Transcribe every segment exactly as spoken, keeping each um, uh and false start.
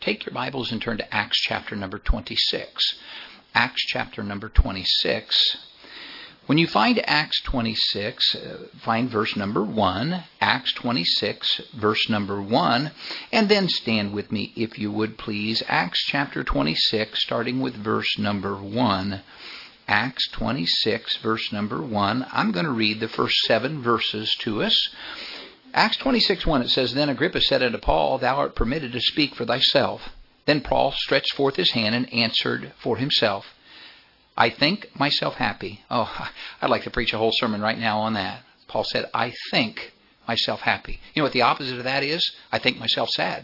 take your Bibles and turn to Acts chapter number twenty-six. Acts chapter number twenty-six. When you find Acts twenty-six, uh, find verse number one, Acts twenty-six, verse number one, and then stand with me, if you would please. Acts chapter twenty-six, starting with verse number one. Acts twenty-six, verse number one. I'm going to read the first seven verses to us. Acts twenty-six, one, it says, Then Agrippa said unto Paul, Thou art permitted to speak for thyself. Then Paul stretched forth his hand and answered for himself, I think myself happy. Oh, I'd like to preach a whole sermon right now on that. Paul said, I think myself happy. You know what the opposite of that is? I think myself sad.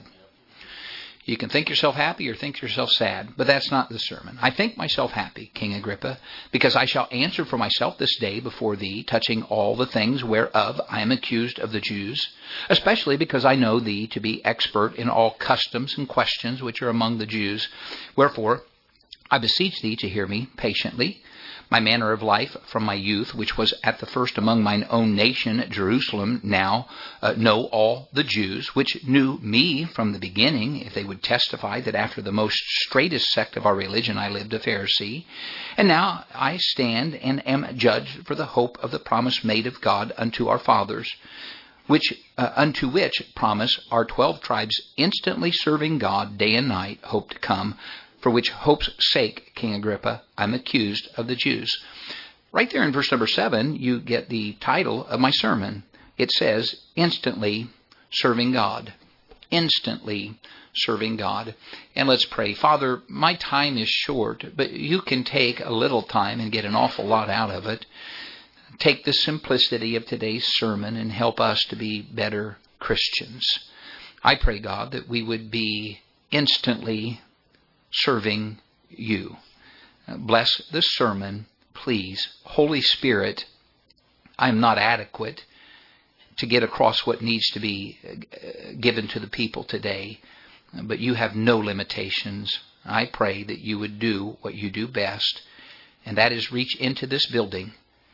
You can think yourself happy or think yourself sad, but that's not the sermon. I think myself happy, King Agrippa, because I shall answer for myself this day before thee, touching all the things whereof I am accused of the Jews, especially because I know thee to be expert in all customs and questions which are among the Jews. Wherefore, I beseech thee to hear me patiently. My manner of life from my youth, which was at the first among mine own nation, Jerusalem, now uh, know all the Jews, which knew me from the beginning, if they would testify that after the most straightest sect of our religion I lived a Pharisee. And now I stand and am judged for the hope of the promise made of God unto our fathers, which uh, unto which promise our twelve tribes instantly serving God day and night hope to come, for which hope's sake, King Agrippa, I'm accused of the Jews. Right there in verse number seven, you get the title of my sermon. It says, Instantly Serving God. Instantly Serving God. And let's pray. Father, my time is short, but you can take a little time and get an awful lot out of it. Take the simplicity of today's sermon and help us to be better Christians. I pray, God, that we would be instantly serving you. Bless the sermon, please. Holy Spirit, I'm not adequate to get across what needs to be given to the people today, but you have no limitations. I pray that you would do what you do best, and that is reach into this building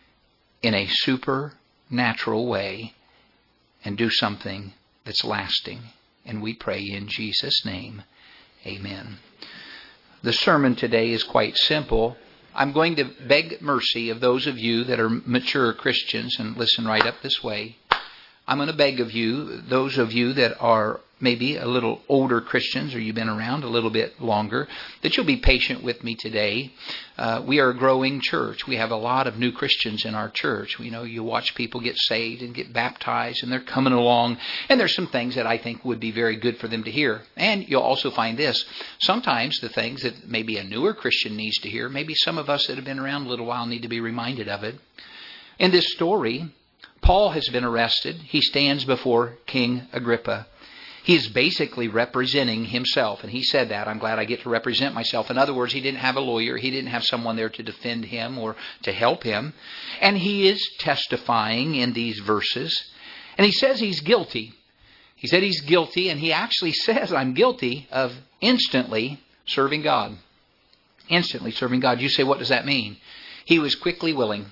in a supernatural way and do something that's lasting. And we pray in Jesus' name, amen. The sermon today is quite simple. I'm going to beg mercy of those of you that are mature Christians, and listen right up this way. I'm going to beg of you, those of you that are maybe a little older Christians, or you've been around a little bit longer, that you'll be patient with me today. Uh, we are a growing church. We have a lot of new Christians in our church. You know, you watch people get saved and get baptized, and they're coming along, and there's some things that I think would be very good for them to hear. And you'll also find this. Sometimes the things that maybe a newer Christian needs to hear, maybe some of us that have been around a little while need to be reminded of it. In this story, Paul has been arrested. He stands before King Agrippa. He is basically representing himself, and he said that. I'm glad I get to represent myself. In other words, he didn't have a lawyer. He didn't have someone there to defend him or to help him. And he is testifying in these verses. And he says he's guilty. He said he's guilty, and he actually says, I'm guilty of instantly serving God. Instantly serving God. You say, what does that mean? He was quickly willing.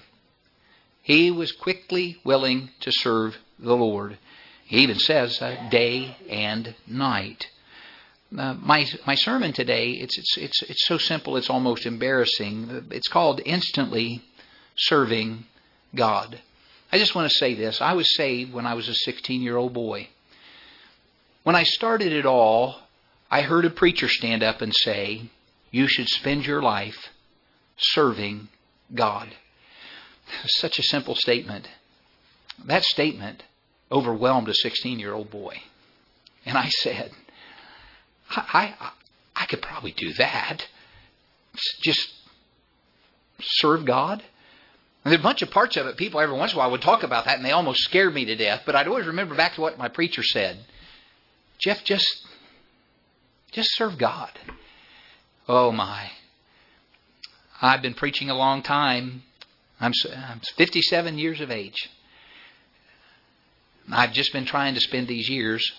He was quickly willing to serve the Lord. He even says uh, day and night. Uh, my my sermon today, it's it's it's it's so simple, it's almost embarrassing. It's called Instantly Serving God. I just want to say this. I was saved when I was a sixteen-year-old boy. When I started it all, I heard a preacher stand up and say, you should spend your life serving God. Such a simple statement. That statement overwhelmed a sixteen-year-old boy. And I said, I, I, I could probably do that. Just serve God. And there's a bunch of parts of it. People every once in a while would talk about that, and they almost scared me to death. But I'd always remember back to what my preacher said. Jeff, just, just serve God. Oh, my. I've been preaching a long time. I'm, I'm fifty-seven years of age. I've just been trying to spend these years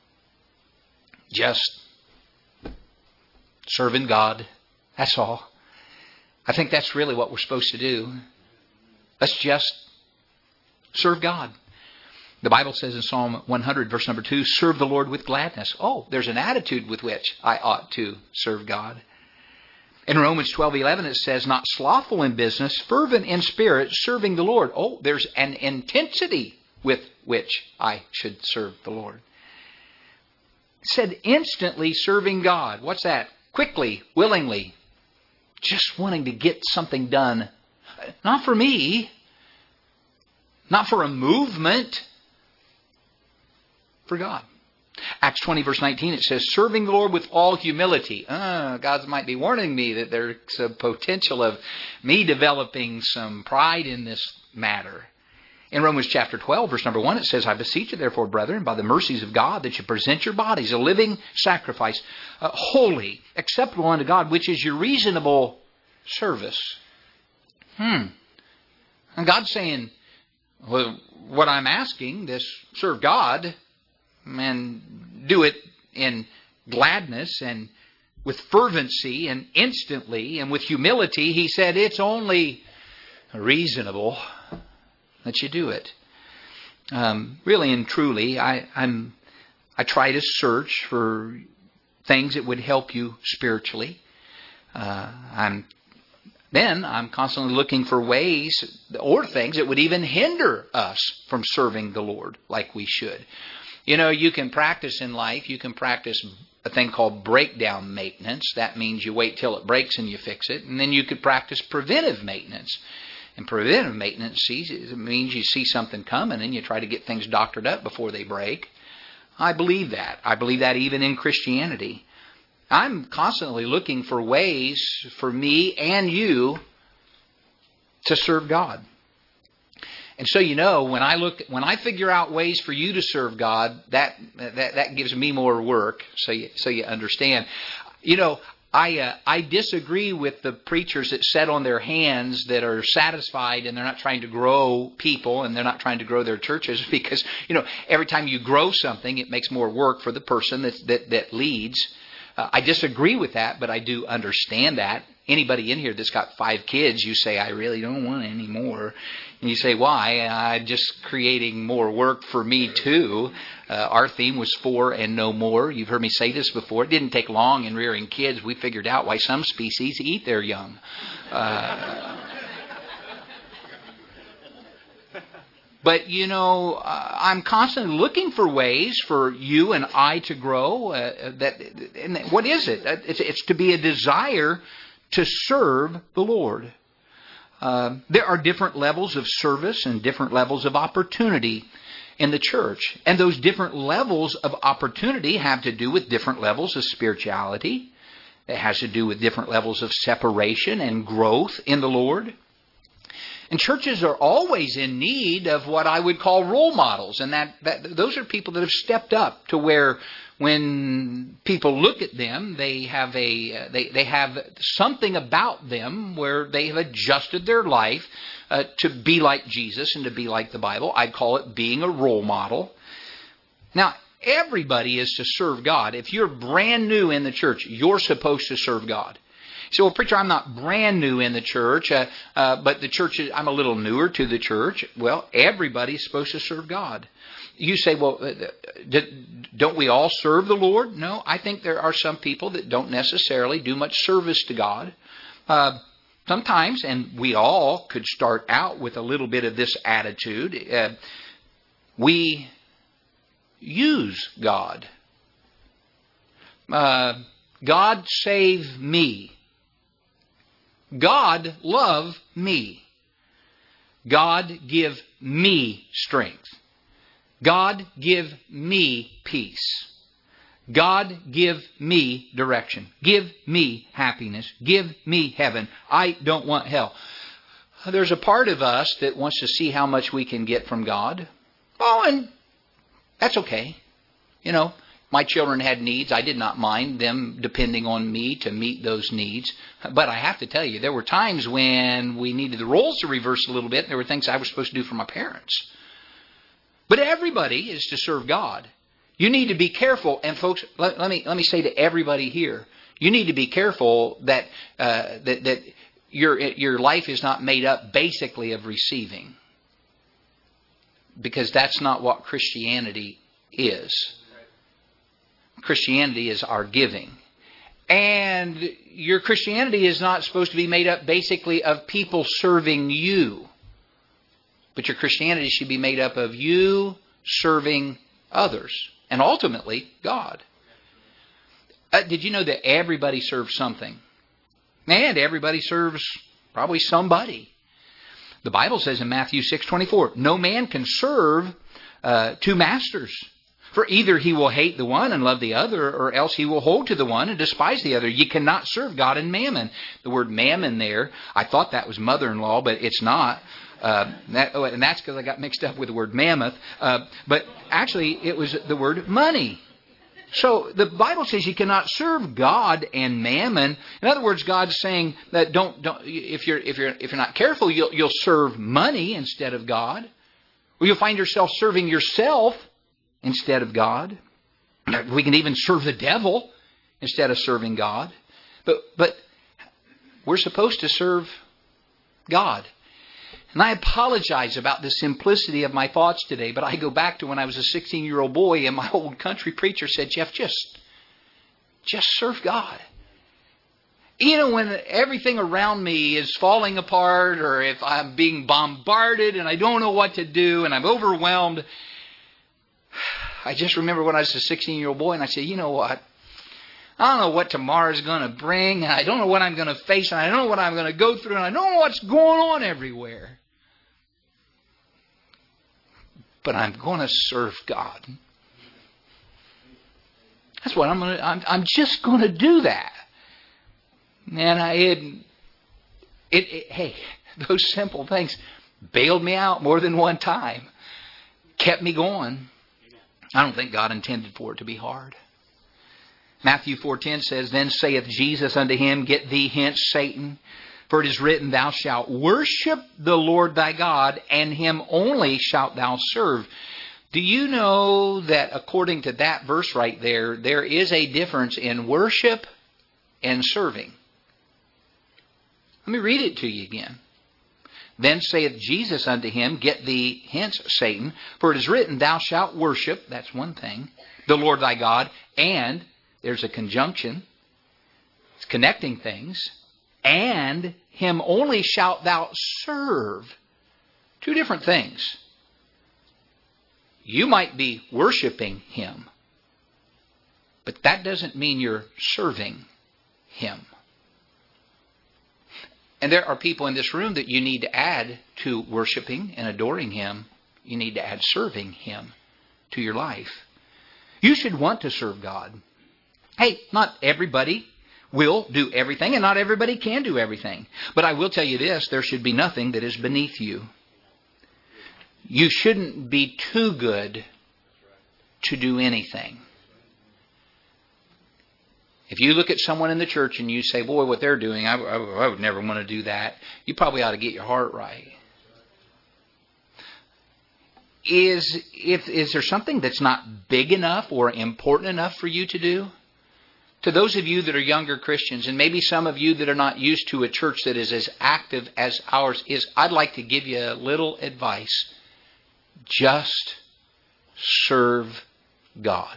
just serving God. That's all. I think that's really what we're supposed to do. Let's just serve God. The Bible says in Psalm one hundred, verse number two, serve the Lord with gladness. Oh, there's an attitude with which I ought to serve God. In Romans twelve eleven, it says, not slothful in business, fervent in spirit, serving the Lord. Oh, there's an intensity with which I should serve the Lord. It said instantly serving God. What's that? Quickly, willingly, just wanting to get something done. Not for me, not for a movement, for God. Acts twenty, verse nineteen, it says, serving the Lord with all humility. Uh, God might be warning me that there's a potential of me developing some pride in this matter. In Romans chapter twelve, verse number one, it says, I beseech you, therefore, brethren, by the mercies of God, that you present your bodies a living sacrifice, uh, holy, acceptable unto God, which is your reasonable service. Hmm. And God's saying, well, what I'm asking, this serve God, and do it in gladness and with fervency and instantly and with humility. He said it's only reasonable that you do it. Um, really and truly, I, I'm I try to search for things that would help you spiritually. Uh, I'm then I'm constantly looking for ways or things that would even hinder us from serving the Lord like we should. You know, you can practice in life, you can practice a thing called breakdown maintenance. That means you wait till it breaks and you fix it. And then you could practice preventive maintenance. And preventive maintenance means you see something coming and you try to get things doctored up before they break. I believe that. I believe that even in Christianity. I'm constantly looking for ways for me and you to serve God. And so, you know, when I look, when I figure out ways for you to serve God, that that, that gives me more work. So you, so you understand. You know, I uh, I disagree with the preachers that sit on their hands that are satisfied and they're not trying to grow people and they're not trying to grow their churches, because, you know, every time you grow something, it makes more work for the person that that, that leads. Uh, I disagree with that, but I do understand that. Anybody in here that's got five kids, you say, I really don't want any more. And you say, why? I'm just creating more work for me too. Uh, our theme was four and no more. You've heard me say this before. It didn't take long in rearing kids. We figured out why some species eat their young. Uh, But, you know, uh, I'm constantly looking for ways for you and I to grow. Uh, that, and what is it? It's, it's to be a desire to serve the Lord. Uh, there are different levels of service and different levels of opportunity in the church. And those different levels of opportunity have to do with different levels of spirituality. It has to do with different levels of separation and growth in the Lord. And churches are always in need of what I would call role models. And that, that those are people that have stepped up to where when people look at them, they have a they, they have something about them where they have adjusted their life uh, to be like Jesus and to be like the Bible. I'd call it being a role model. Now, everybody is to serve God. If you're brand new in the church, you're supposed to serve God. So, well, preacher, I'm not brand new in the church, uh, uh, but the church is, I'm a little newer to the church. Well, everybody's supposed to serve God. You say, well, don't we all serve the Lord? No, I think there are some people that don't necessarily do much service to God. Uh, sometimes, and we all could start out with a little bit of this attitude, uh, we use God. Uh, God save me. God love me. God give me strength. God give me peace. God give me direction. Give me happiness. Give me heaven. I don't want hell. There's a part of us that wants to see how much we can get from God. Oh, and that's okay. You know, my children had needs. I did not mind them depending on me to meet those needs. But I have to tell you, there were times when we needed the roles to reverse a little bit. There were things I was supposed to do for my parents. But everybody is to serve God. You need to be careful. And folks, let, let me let me say to everybody here, you need to be careful that uh, that that your your life is not made up basically of receiving. because that's not what Christianity is. Christianity is our giving. And your Christianity is not supposed to be made up basically of people serving you. But your Christianity should be made up of you serving others. And ultimately, God. Uh, did you know that everybody serves something? And everybody serves probably somebody. The Bible says in Matthew six twenty-four, no man can serve uh, two masters. For either he will hate the one and love the other, or else he will hold to the one and despise the other. You cannot serve God and mammon. The word mammon there, I thought that was mother-in-law, but it's not. Uh, that, oh, and that's because I got mixed up with the word mammoth. Uh, but actually, it was the word money. So the Bible says you cannot serve God and mammon. In other words, God's saying that don't don't if you're if you're if you're not careful, you'll you'll serve money instead of God, or you'll find yourself serving yourself instead of God. We can even serve the devil instead of serving God. But but we're supposed to serve God. And I apologize about the simplicity of my thoughts today, but I go back to when I was a sixteen-year-old boy and my old country preacher said, Jeff, just, just serve God. You know, when everything around me is falling apart, or if I'm being bombarded and I don't know what to do and I'm overwhelmed, I just remember when I was a sixteen-year-old boy and I said, you know what? I don't know what tomorrow's going to bring, and I don't know what I'm going to face, and I don't know what I'm going to go through, and I don't know what's going on everywhere. But I'm going to serve God. That's what I'm going to. I'm, I'm just going to do that. And I, it, it, it, hey, those simple things bailed me out more than one time, kept me going. I don't think God intended for it to be hard. Matthew four ten says, Then saith Jesus unto him, Get thee hence, Satan, for it is written, Thou shalt worship the Lord thy God, and him only shalt thou serve. Do you know that according to that verse right there, there is a difference in worship and serving? Let me read it to you again. Then saith Jesus unto him, Get thee hence, Satan, for it is written, Thou shalt worship, that's one thing, the Lord thy God, and there's a conjunction, it's connecting things, and him only shalt thou serve. Two different things. You might be worshiping him, but that doesn't mean you're serving him. And there are people in this room that you need to add to worshiping and adoring him. You need to add serving him to your life. You should want to serve God. Hey, not everybody will do everything, and not everybody can do everything. But I will tell you this, there should be nothing that is beneath you. You shouldn't be too good to do anything. If you look at someone in the church and you say, boy, what they're doing, I, I, I would never want to do that, you probably ought to get your heart right. Is, if, is there something that's not big enough or important enough for you to do? To those of you that are younger Christians, and maybe some of you that are not used to a church that is as active as ours is, I'd like to give you a little advice. Just serve God.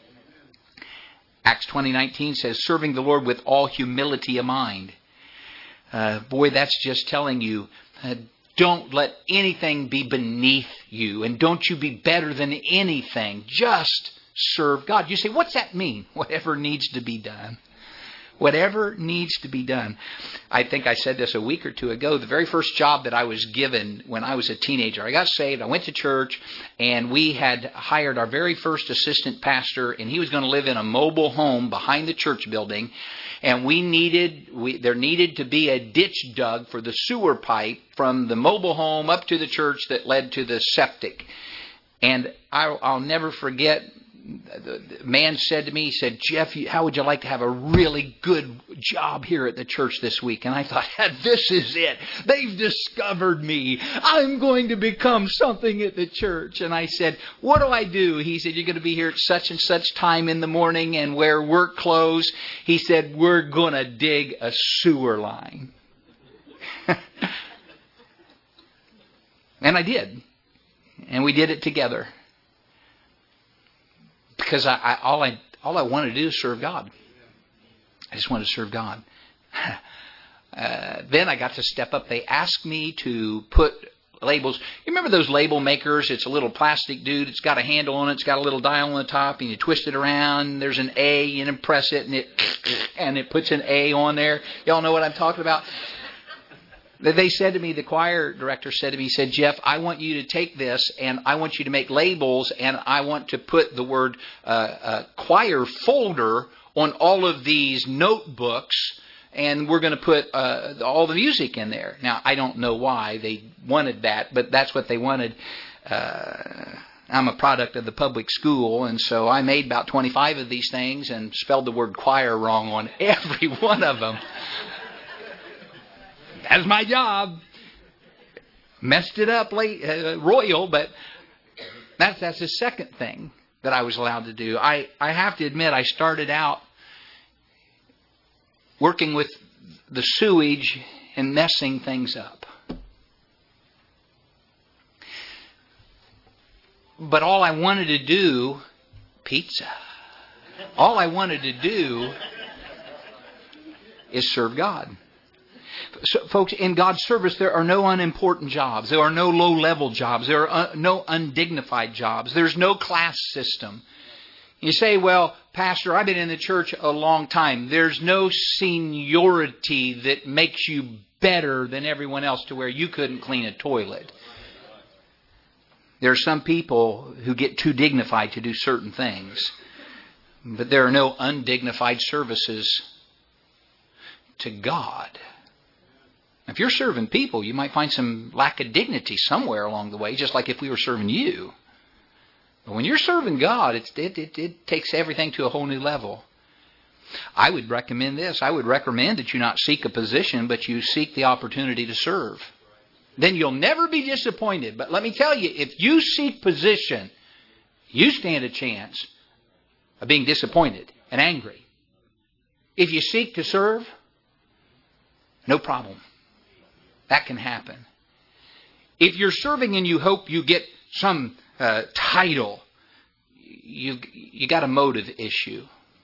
Acts twenty nineteen says, serving the Lord with all humility of mind. Uh, boy, that's just telling you, uh, don't let anything be beneath you, and don't you be better than anything. Just serve God. You say, what's that mean? Whatever needs to be done. Whatever needs to be done. I think I said this a week or two ago. The very first job that I was given when I was a teenager, I got saved, I went to church, and we had hired our very first assistant pastor, and he was going to live in a mobile home behind the church building, and we needed, we, there needed to be a ditch dug for the sewer pipe from the mobile home up to the church that led to the septic. And I'll, I'll never forget, the man said to me, he said, Jeff, how would you like to have a really good job here at the church this week? And I thought, this is it. They've discovered me. I'm going to become something at the church. And I said, what do I do? He said, you're going to be here at such and such time in the morning and wear work clothes. He said, we're going to dig a sewer line. And I did. And we did it together. Because I, I, all I all I wanted to do is serve God. I just wanted to serve God. uh, then I got to step up. They asked me to put labels. You remember those label makers? It's a little plastic dude. It's got a handle on it. It's got a little dial on the top, and you twist it around. There's an A. You press it, and it and it puts an A on there. Y'all know what I'm talking about? They said to me, the choir director said to me, he said, Jeff, I want you to take this and I want you to make labels and I want to put the word uh, uh, choir folder on all of these notebooks and we're going to put uh, all the music in there. Now, I don't know why they wanted that, but that's what they wanted. Uh, I'm a product of the public school, and so I made about twenty-five of these things and spelled the word choir wrong on every one of them. That's my job. Messed it up late, uh, royal, but that's that's the second thing that I was allowed to do. I, I have to admit, I started out working with the sewage and messing things up. But all I wanted to do, pizza, all I wanted to do is serve God. So, folks, in God's service, there are no unimportant jobs. There are no low-level jobs. There are uh, no undignified jobs. There's no class system. You say, well, Pastor, I've been in the church a long time. There's no seniority that makes you better than everyone else to where you couldn't clean a toilet. There are some people who get too dignified to do certain things. But there are no undignified services to God. If you're serving people, you might find some lack of dignity somewhere along the way, just like if we were serving you. But when you're serving God, it's, it, it, it takes everything to a whole new level. I would recommend this. I would recommend that you not seek a position, but you seek the opportunity to serve. Then you'll never be disappointed. But let me tell you, if you seek position, you stand a chance of being disappointed and angry. If you seek to serve, no problem. That can happen. If you're serving and you hope you get some uh, title, you you got a motive issue.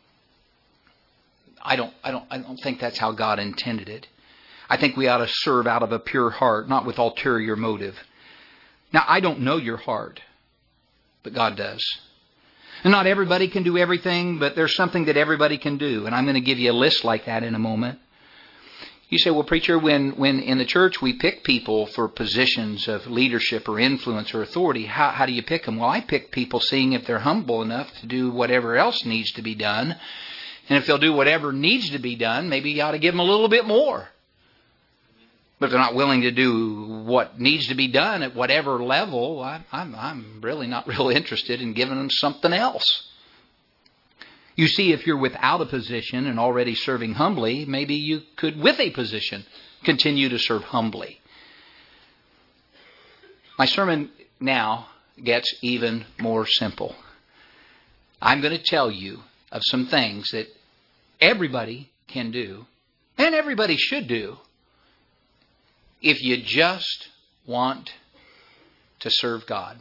I don't I don't I don't think that's how God intended it. I think we ought to serve out of a pure heart, not with ulterior motive. Now, I don't know your heart, but God does. And not everybody can do everything, but there's something that everybody can do, and I'm going to give you a list like that in a moment. You say, well, preacher, when, when in the church we pick people for positions of leadership or influence or authority, how, how do you pick them? Well, I pick people seeing if they're humble enough to do whatever else needs to be done. And if they'll do whatever needs to be done, maybe you ought to give them a little bit more. But if they're not willing to do what needs to be done at whatever level, I, I'm, I'm really not real interested in giving them something else. You see, if you're without a position and already serving humbly, maybe you could, with a position, continue to serve humbly. My sermon now gets even more simple. I'm going to tell you of some things that everybody can do, and everybody should do, if you just want to serve God.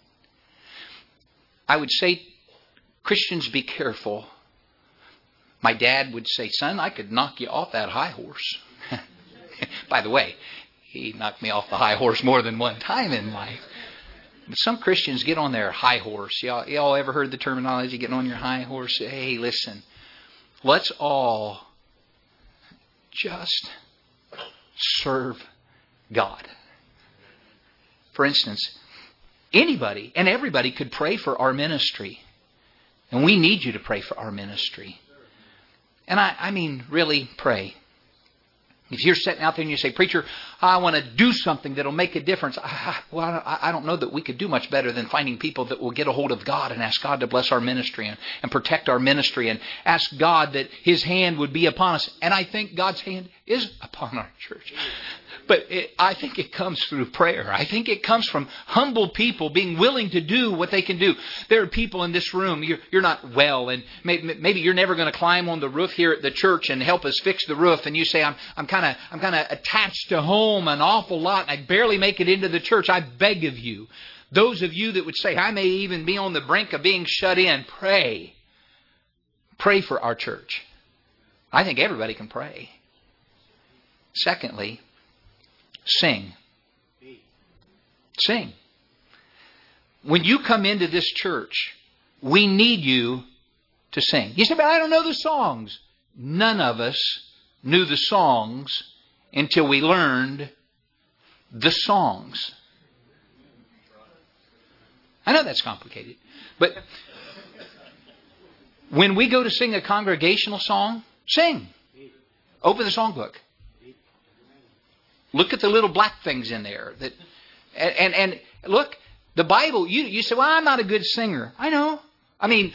I would say, Christians, be careful. My dad would say, son, I could knock you off that high horse. By the way, he knocked me off the high horse more than one time in life. But some Christians get on their high horse. Y'all, y'all ever heard the terminology, getting on your high horse? Hey, listen, let's all just serve God. For instance, anybody and everybody could pray for our ministry. And we need you to pray for our ministry. And I, I mean, really pray. If you're sitting out there and you say, preacher, I want to do something that will make a difference. I, well, I don't know that we could do much better than finding people that will get a hold of God and ask God to bless our ministry and, and protect our ministry and ask God that His hand would be upon us. And I think God's hand is upon our church. But it, I think it comes through prayer. I think it comes from humble people being willing to do what they can do. There are people in this room, you're, you're not well, and maybe, maybe you're never going to climb on the roof here at the church and help us fix the roof. And you say, I'm I'm kind of I'm kind of attached to home an awful lot, and I barely make it into the church. I beg of you, Those of you that would say, I may even be on the brink of being shut in, pray. Pray for our church. I think everybody can pray. Secondly, sing. Sing. When you come into this church, we need you to sing. You say, but I don't know the songs. None of us knew the songs until we learned the songs. I know that's complicated. But when we go to sing a congregational song, sing. Open the songbook. Look at the little black things in there. That, and, and, and look, the Bible, you, you say, well, I'm not a good singer. I know. I mean,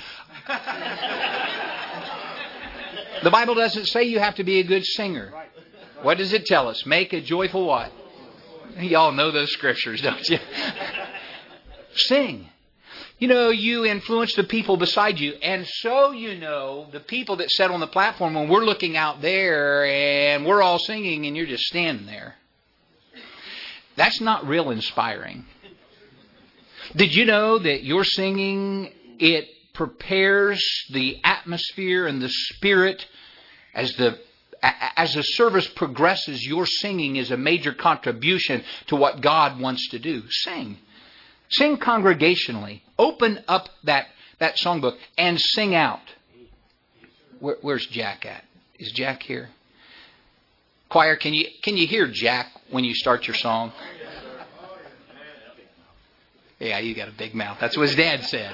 the Bible doesn't say you have to be a good singer. What does it tell us? Make a joyful what? Y'all know those scriptures, don't you? Sing. You know, you influence the people beside you. And so, you know, the people that sit on the platform, when we're looking out there and we're all singing and you're just standing there. That's not real inspiring. Did you know that your singing, it prepares the atmosphere and the spirit as the as the service progresses? Your singing is a major contribution to what God wants to do. Sing. Sing congregationally. Open up that, that songbook and sing out. Where, where's Jack at? Is Jack here? Choir, can you can you hear Jack when you start your song? Yeah, you got a big mouth. That's what his dad said.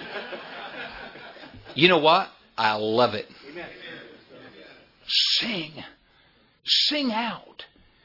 You know what? I love it. Sing. Sing out.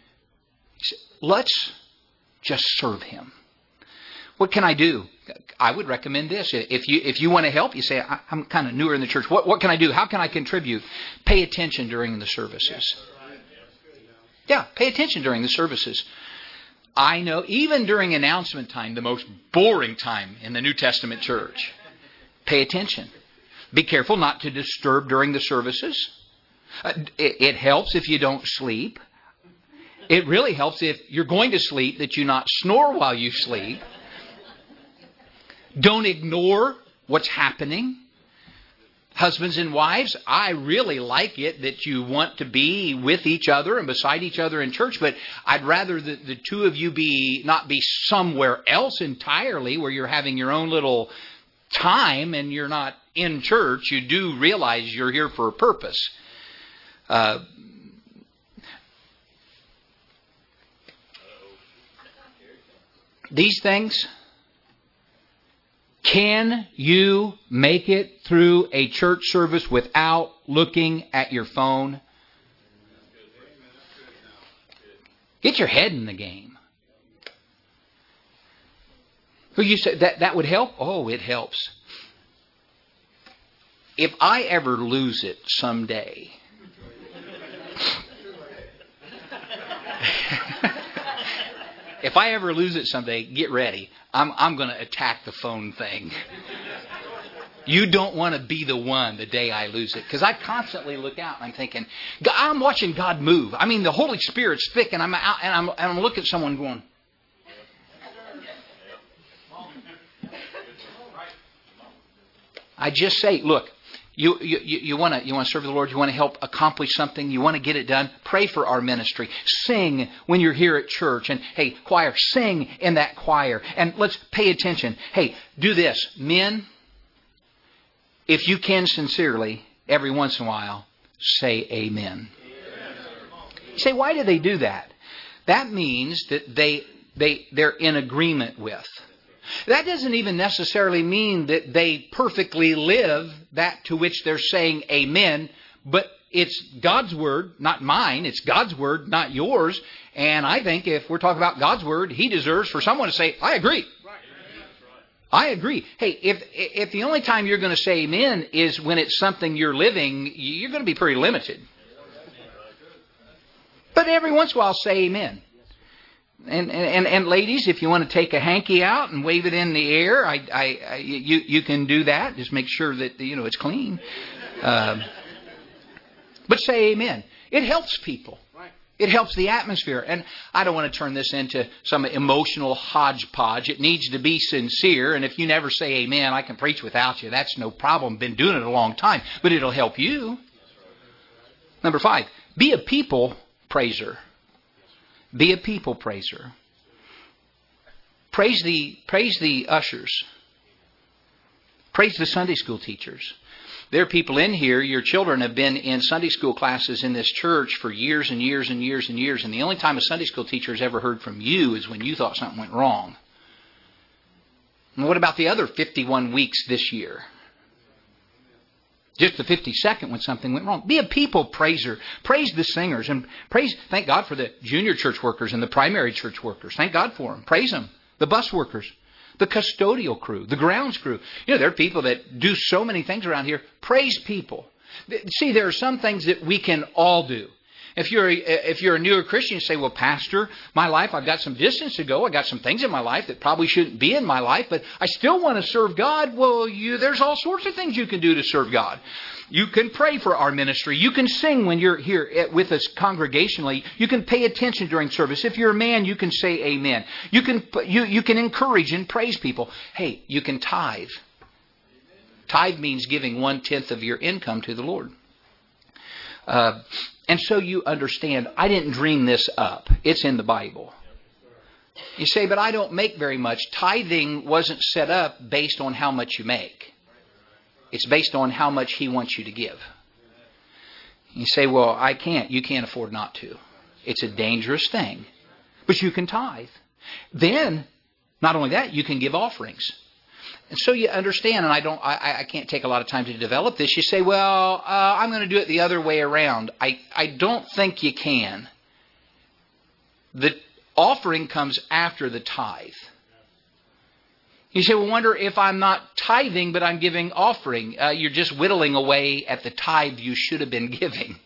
Let's just serve Him. What can I do? I would recommend this. If you if you want to help, you say, I'm kind of newer in the church. What what can I do? How can I contribute? Pay attention during the services. Yeah, pay attention during the services. I know, even during announcement time, the most boring time in the New Testament church, pay attention. Be careful not to disturb during the services. Uh, it, it helps if you don't sleep. It really helps if you're going to sleep that you not snore while you sleep. Don't ignore what's happening. Husbands and wives, I really like it that you want to be with each other and beside each other in church, but I'd rather that the two of you be not be somewhere else entirely where you're having your own little time and you're not in church. You do realize you're here for a purpose. Uh, these things... Can you make it through a church service without looking at your phone? Get your head in the game. Who you say that that would help? Oh, it helps. If I ever lose it someday, if I ever lose it someday, get ready. I'm, I'm going to attack the phone thing. You don't want to be the one the day I lose it. Because I constantly look out and I'm thinking, I'm watching God move. I mean, the Holy Spirit's thick and I'm out and I'm, and I'm looking at someone going, I just say, look, You you you want to you want to serve the Lord. You want to help accomplish something. You want to get it done. Pray for our ministry. Sing when you're here at church. And hey, choir, sing in that choir. And let's pay attention. Hey, do this, men. If you can sincerely, every once in a while, say Amen. You say, why do they do that? That means that they they they're in agreement with. That doesn't even necessarily mean that they perfectly live that to which they're saying amen, but it's God's word, not mine. It's God's word, not yours. And I think if we're talking about God's word, He deserves for someone to say, I agree. I agree. Hey, if if the only time you're going to say amen is when it's something you're living, you're going to be pretty limited. But every once in a while, say amen. And, and and ladies, if you want to take a hanky out and wave it in the air, I, I, I you you can do that. Just make sure that you know it's clean. Um, but say amen. It helps people. It helps the atmosphere. And I don't want to turn this into some emotional hodgepodge. It needs to be sincere. And if you never say amen, I can preach without you. That's no problem. Been doing it a long time. But it'll help you. Number five, be a people praiser. Be a people praiser. Praise the, praise the ushers. Praise the Sunday school teachers. There are people in here, your children have been in Sunday school classes in this church for years and years and years and years. And the only time a Sunday school teacher has ever heard from you is when you thought something went wrong. And what about the other fifty-one weeks this year? Just the fifty-second when something went wrong. Be a people praiser. Praise the singers. And praise, thank God for the junior church workers and the primary church workers. Thank God for them. Praise them. The bus workers. The custodial crew, the grounds crew. You know, there are people that do so many things around here. Praise people. See, there are some things that we can all do. If you're a, if you're a newer Christian, you say, well, Pastor, my life, I've got some distance to go. I've got some things in my life that probably shouldn't be in my life, but I still want to serve God. Well, you, there's all sorts of things you can do to serve God. You can pray for our ministry. You can sing when you're here with us congregationally. You can pay attention during service. If you're a man, you can say amen. You can you, you can encourage and praise people. Hey, you can tithe. Tithe means giving one-tenth of your income to the Lord. Uh, and so you understand, I didn't dream this up. It's in the Bible. You say, but I don't make very much. Tithing wasn't set up based on how much you make. It's based on how much He wants you to give. You say, well, I can't. You can't afford not to. It's a dangerous thing. But you can tithe. Then, not only that, you can give offerings. And so you understand, and I don't, I, I can't take a lot of time to develop this. You say, well, uh, I'm going to do it the other way around. I, I don't think you can. The offering comes after the tithe. You say, well, wonder if I'm not tithing, but I'm giving offering. Uh, you're just whittling away at the tithe you should have been giving.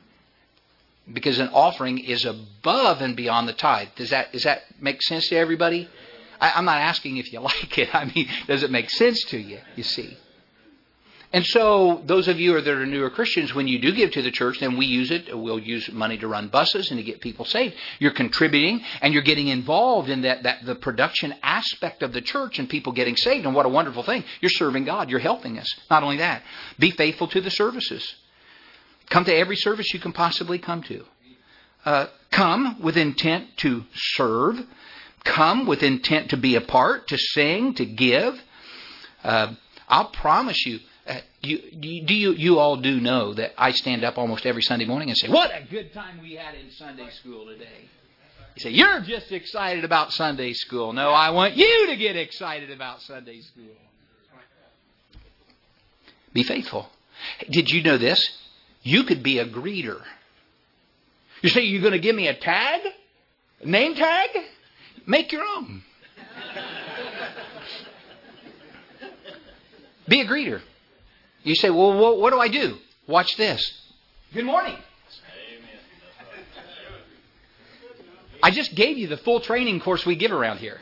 Because an offering is above and beyond the tithe. Does that, does that make sense to everybody? I, I'm not asking if you like it. I mean, does it make sense to you, you see? And so those of you that are newer Christians, when you do give to the church, then we use it. We'll use money to run buses and to get people saved. You're contributing and you're getting involved in that, that the production aspect of the church and people getting saved. And what a wonderful thing. You're serving God. You're helping us. Not only that, be faithful to the services. Come to every service you can possibly come to. Uh, come with intent to serve. Come with intent to be a part, to sing, to give. Uh, I'll promise you, Uh, you, you, do you, you all do know that I stand up almost every Sunday morning and say, what a good time we had in Sunday school today. You say, you're just excited about Sunday school. No, I want you to get excited about Sunday school. Be faithful. Did you know this? You could be a greeter. You say, you're going to give me a tag? A name tag? Make your own. Be a greeter. You say, well, what, what do I do? Watch this. Good morning. Amen. I just gave you the full training course we give around here.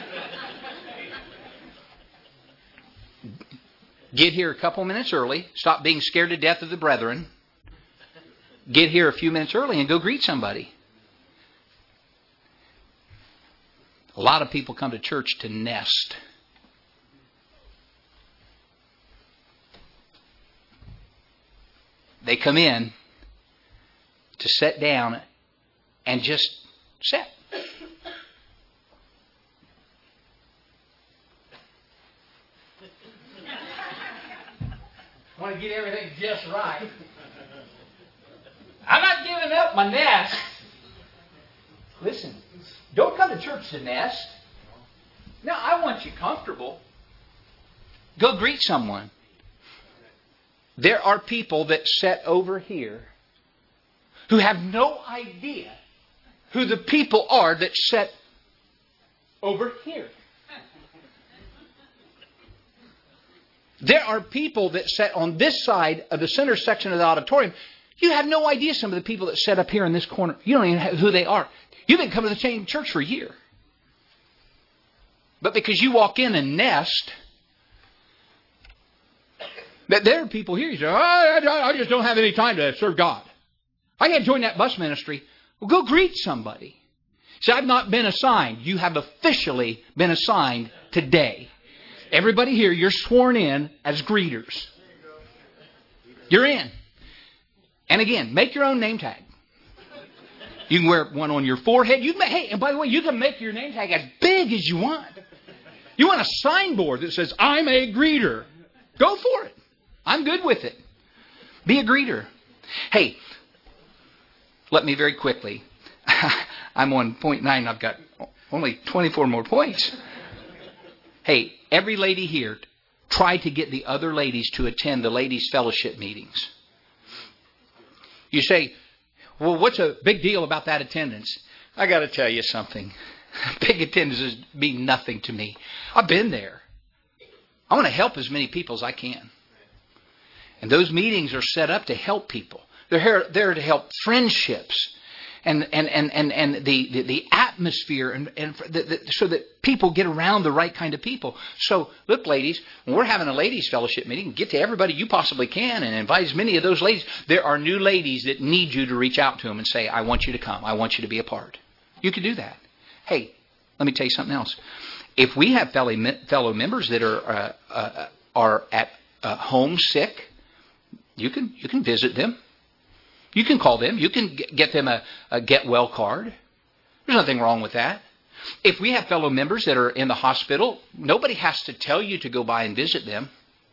Get here a couple minutes early. Stop being scared to death of the brethren. Get here a few minutes early and go greet somebody. A lot of people come to church to nest. They come in to sit down and just sit. I want to get everything just right. I'm not giving up my nest. Listen, don't come to church to nest. No, I want you comfortable. Go greet someone. There are people that sit over here who have no idea who the people are that sit over here. There are people that sit on this side of the center section of the auditorium. You have no idea some of the people that sit up here in this corner. You don't even know who they are. You've been coming to the same church for a year. But because you walk in and nest, that there are people here, you say, oh, I just don't have any time to serve God. I can't join that bus ministry. Well, go greet somebody. See, I've not been assigned. You have officially been assigned today. Everybody here, you're sworn in as greeters. You're in. And again, make your own name tag. You can wear one on your forehead. You can, hey, and by the way, you can make your name tag as big as you want. You want a signboard that says, I'm a greeter. Go for it. I'm good with it. Be a greeter. Hey, let me very quickly. I'm on point nine. I've got only twenty-four more points. Hey, every lady here, try to get the other ladies to attend the ladies' fellowship meetings. You say, well, what's a big deal about that attendance? I got to tell you something. Big attendance is mean nothing to me. I've been there. I want to help as many people as I can. And those meetings are set up to help people. They're here, there to help friendships and and and and, and the, the, the atmosphere and, and the, the, so that people get around the right kind of people. So, look, ladies, when we're having a ladies' fellowship meeting, get to everybody you possibly can and invite as many of those ladies. There are new ladies that need you to reach out to them and say, I want you to come. I want you to be a part. You can do that. Hey, let me tell you something else. If we have fellow fellow members that are uh, uh, are at uh, home sick, you can you can visit them. You can call them. You can get them a, a get well card. There's nothing wrong with that. If we have fellow members that are in the hospital, nobody has to tell you to go by and visit them.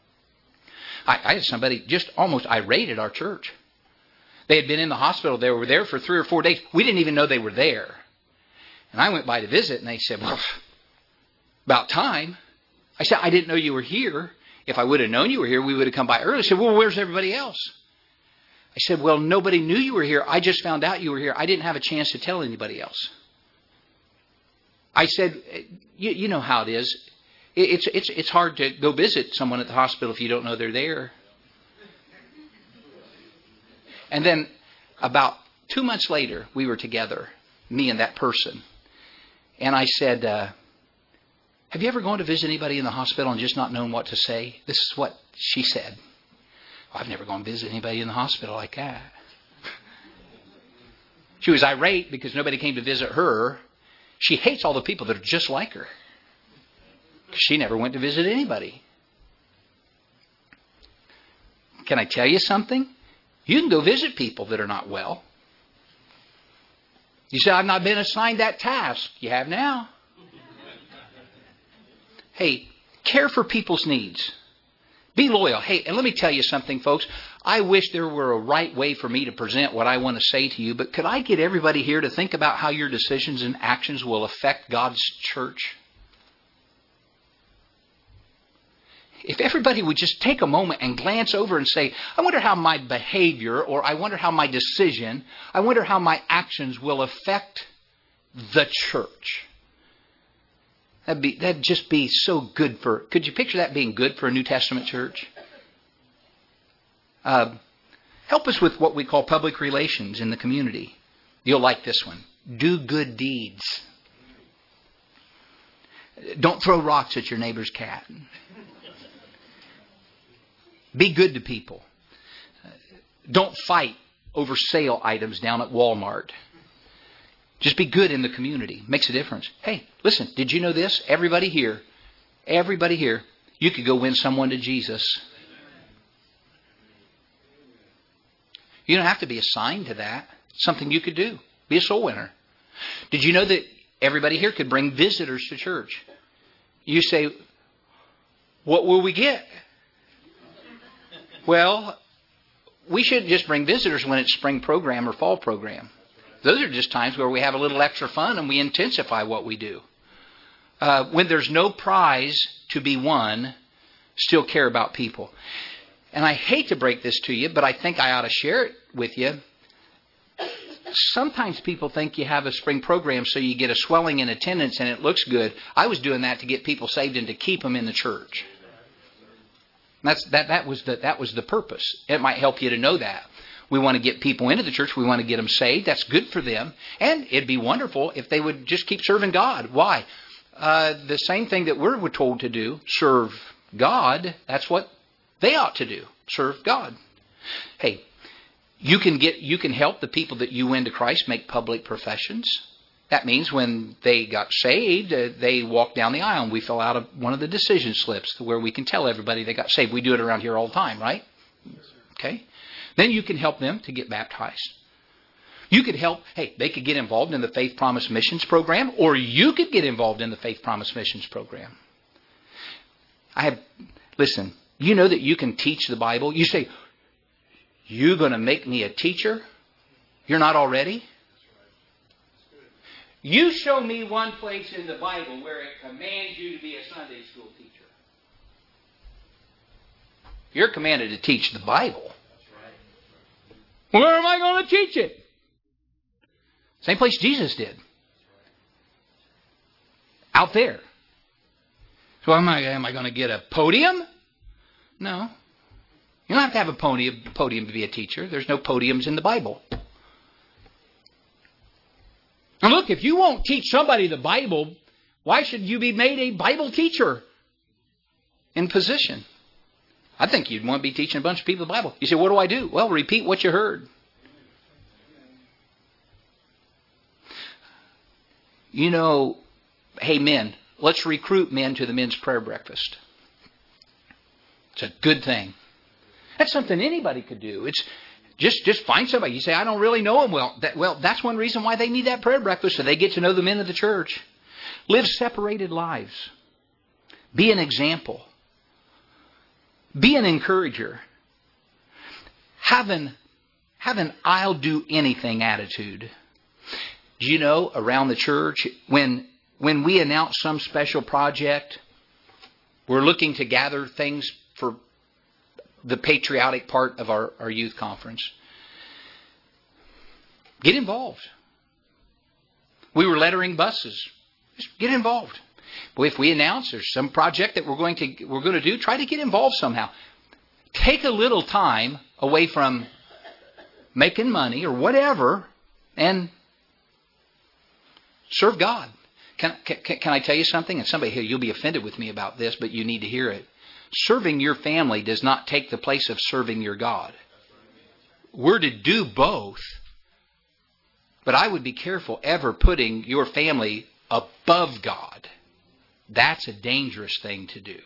I, I had somebody just almost irate at our church. They had been in the hospital. They were there for three or four days. We didn't even know they were there. And I went by to visit, and they said, well, about time. I said, I didn't know you were here. If I would have known you were here, we would have come by early. I said, well, where's everybody else? I said, well, nobody knew you were here. I just found out you were here. I didn't have a chance to tell anybody else. I said, you, you know how it is. It's, it's, it's hard to go visit someone at the hospital if you don't know they're there. And then about two months later, we were together, me and that person. And I said, uh, have you ever gone to visit anybody in the hospital and just not known what to say? This is what she said. Well, I've never gone to visit anybody in the hospital like that. She was irate because nobody came to visit her. She hates all the people that are just like her. She never went to visit anybody. Can I tell you something? You can go visit people that are not well. You say, I've not been assigned that task. You have now. Hey, care for people's needs. Be loyal. Hey, and let me tell you something, folks. I wish there were a right way for me to present what I want to say to you, but could I get everybody here to think about how your decisions and actions will affect God's church? If everybody would just take a moment and glance over and say, I wonder how my behavior, or I wonder how my decision, I wonder how my actions will affect the church. That'd be, that'd just be so good for, could you picture that being good for a New Testament church? Uh, help us with what we call public relations in the community. You'll like this one. Do good deeds. Don't throw rocks at your neighbor's cat. Be good to people. Don't fight over sale items down at Walmart. Just be good in the community. Makes a difference. Hey, listen, did you know this? Everybody here, everybody here, you could go win someone to Jesus. You don't have to be assigned to that. It's something you could do. Be a soul winner. Did you know that everybody here could bring visitors to church? You say, what will we get? Well, we shouldn't just bring visitors when it's spring program or fall program. Those are just times where we have a little extra fun and we intensify what we do. Uh, when there's no prize to be won, still care about people. And I hate to break this to you, but I think I ought to share it with you. Sometimes people think you have a spring program so you get a swelling in attendance and it looks good. I was doing that to get people saved and to keep them in the church. That's that. That was the that was the purpose. It might help you to know that. We want to get people into the church. We want to get them saved. That's good for them. And it'd be wonderful if they would just keep serving God. Why? Uh, the same thing that we're told to do, serve God, that's what they ought to do, serve God. Hey, You can get, you can help the people that you win to Christ make public professions. That means when they got saved, uh, they walked down the aisle and we fill out a, one of the decision slips where we can tell everybody they got saved. We do it around here all the time, right? Okay. Then you can help them to get baptized. You could help, hey, they could get involved in the Faith Promise Missions Program, or you could get involved in the Faith Promise Missions Program. I have, listen, you know that you can teach the Bible. You say, you're going to make me a teacher? You're not already? You show me one place in the Bible where it commands you to be a Sunday school teacher. You're commanded to teach the Bible. Where am I going to teach it? Same place Jesus did. Out there. So am I, am I going to get a podium? No. You don't have to have a podium, podium to be a teacher. There's no podiums in the Bible. And look, if you won't teach somebody the Bible, why should you be made a Bible teacher in position? I think you'd want to be teaching a bunch of people the Bible. You say, what do I do? Well, repeat what you heard. You know, hey men, let's recruit men to the men's prayer breakfast. It's a good thing. That's something anybody could do. It's just just find somebody. You say, I don't really know them well. That, well, that's one reason why they need that prayer breakfast, so they get to know the men of the church. Live separated lives. Be an example. Be an encourager. Have an, have an I'll do anything attitude. Do you know, around the church, when when we announce some special project, we're looking to gather things for the patriotic part of our, our youth conference. Get involved. We were lettering buses. Just get involved. But if we announce there's some project that we're going to we're going to do, try to get involved somehow. Take a little time away from making money or whatever and serve God. Can, can, can I tell you something? And somebody here, you'll be offended with me about this, but you need to hear it. Serving your family does not take the place of serving your God. We're to do both. But I would be careful ever putting your family above God. That's a dangerous thing to do.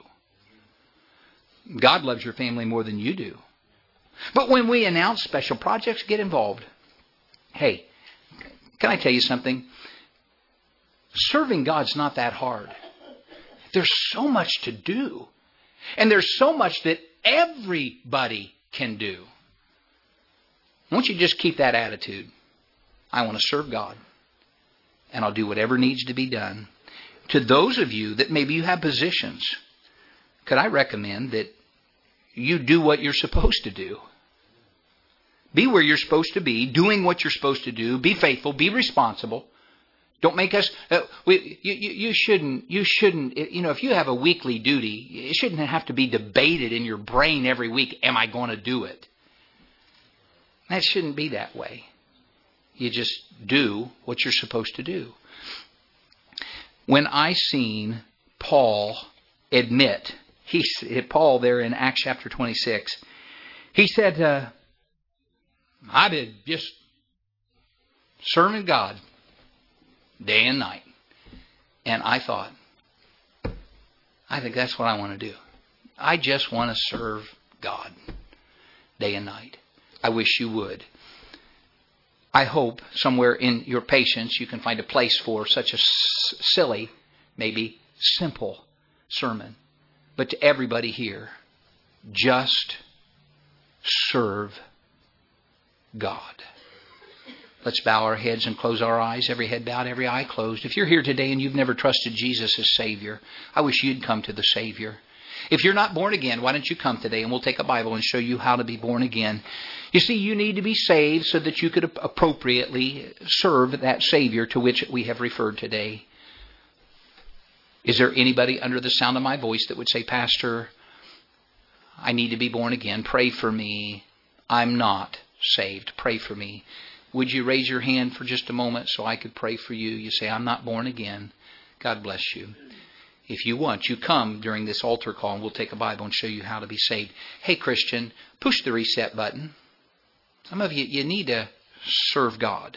God loves your family more than you do. But when we announce special projects, get involved. Hey, can I tell you something? Serving God's not that hard. There's so much to do. And there's so much that everybody can do. Won't you just keep that attitude? I want to serve God. And I'll do whatever needs to be done. To those of you that maybe you have positions, could I recommend that you do what you're supposed to do? Be where you're supposed to be, doing what you're supposed to do. Be faithful. Be responsible. Don't make us. Uh, we, you, you, you shouldn't. You shouldn't. You know, if you have a weekly duty, it shouldn't have to be debated in your brain every week. Am I going to do it? That shouldn't be that way. You just do what you're supposed to do. When I seen Paul admit, he Paul there in Acts chapter twenty-six, he said, uh, "I've been just serving God day and night." And I thought, I think that's what I want to do. I just want to serve God day and night. I wish you would. I hope somewhere in your patience you can find a place for such a s- silly, maybe simple sermon. But to everybody here, just serve God. Let's bow our heads and close our eyes. Every head bowed, every eye closed. If you're here today and you've never trusted Jesus as Savior, I wish you'd come to the Savior. If you're not born again, why don't you come today and we'll take a Bible and show you how to be born again. You see, you need to be saved so that you could appropriately serve that Savior to which we have referred today. Is there anybody under the sound of my voice that would say, Pastor, I need to be born again. Pray for me. I'm not saved. Pray for me. Would you raise your hand for just a moment so I could pray for you? You say, I'm not born again. God bless you. If you want, you come during this altar call and we'll take a Bible and show you how to be saved. Hey, Christian, push the reset button. Some of you, you need to serve God.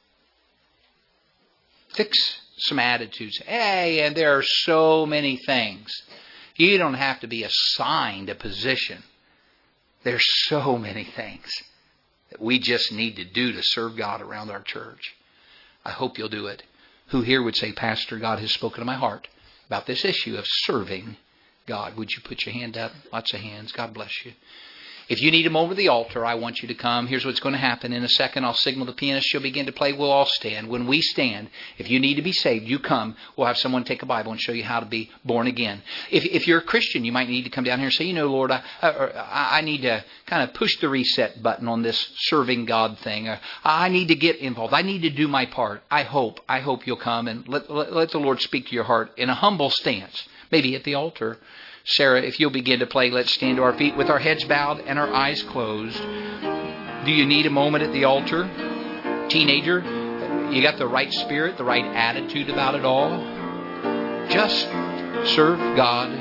Fix some attitudes. Hey, and there are so many things. You don't have to be assigned a position. There's so many things that we just need to do to serve God around our church. I hope you'll do it. Who here would say, Pastor, God has spoken to my heart about this issue of serving God? Would you put your hand up? Lots of hands. God bless you. If you need him over the altar, I want you to come. Here's what's going to happen. In a second, I'll signal the pianist. She'll begin to play. We'll all stand. When we stand, if you need to be saved, you come. We'll have someone take a Bible and show you how to be born again. If, if you're a Christian, you might need to come down here and say, you know, Lord, I, I, I need to kind of push the reset button on this serving God thing. I need to get involved. I need to do my part. I hope, I hope you'll come and let, let, let the Lord speak to your heart in a humble stance, maybe at the altar. Sarah, if you'll begin to play, let's stand to our feet with our heads bowed and our eyes closed. Do you need a moment at the altar? Teenager, you got the right spirit, the right attitude about it all? Just serve God.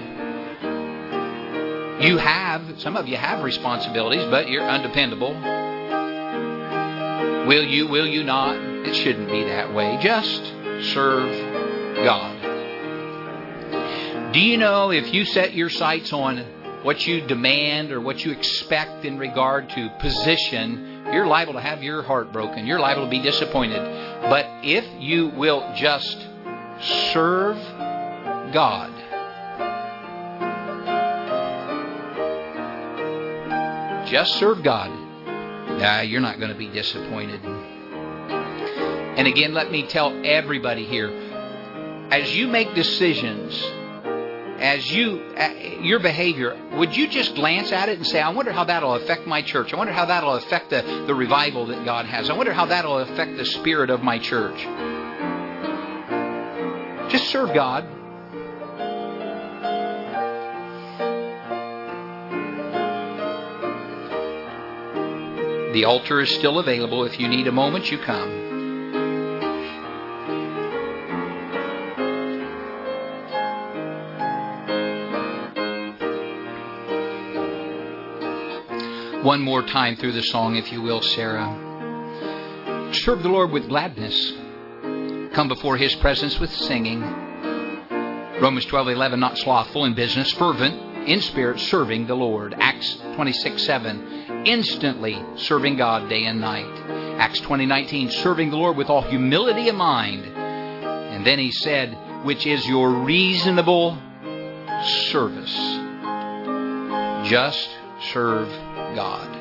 You have, some of you have responsibilities, but you're undependable. Will you, will you not? It shouldn't be that way. Just serve God. Do you know if you set your sights on what you demand or what you expect in regard to position, you're liable to have your heart broken. You're liable to be disappointed. But if you will just serve God, just serve God, nah, you're not going to be disappointed. And again, let me tell everybody here, as you make decisions, as you, your behavior, would you just glance at it and say, I wonder how that'll affect my church. I wonder how that'll affect the, the revival that God has. I wonder how that'll affect the spirit of my church. Just serve God. The altar is still available. If you need a moment, you come. One more time through the song, if you will, Sarah. Serve the Lord with gladness. Come before His presence with singing. Romans twelve eleven, not slothful in business, fervent in spirit, serving the Lord. Acts twenty-six seven, instantly serving God day and night. Acts twenty nineteen, serving the Lord with all humility of mind. And then he said, which is your reasonable service. Just serve God.